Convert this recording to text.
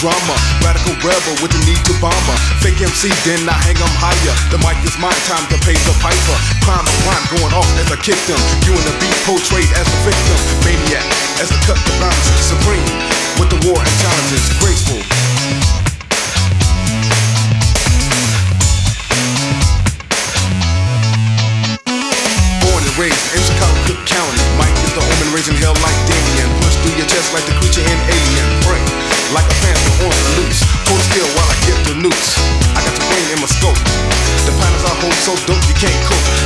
drama. Radical rebel with the need to bomber. Fake MC, then I hang 'em higher. The mic is mine, time to pay the piper. Crime of rhyme going off as I kick them. You and the beat portrayed as the victim. Maniac, as I cut the boundaries. Supreme, with the war and challenges. Graceful. Raised in Chicago, Cook County. Mike is the omen raising hell like Damien. Push through your chest like the creature in Alien. Brain like a panther on the loose. Hold still while I get the noose. I got your brain in my scope. The planets I hold so dope you can't cope.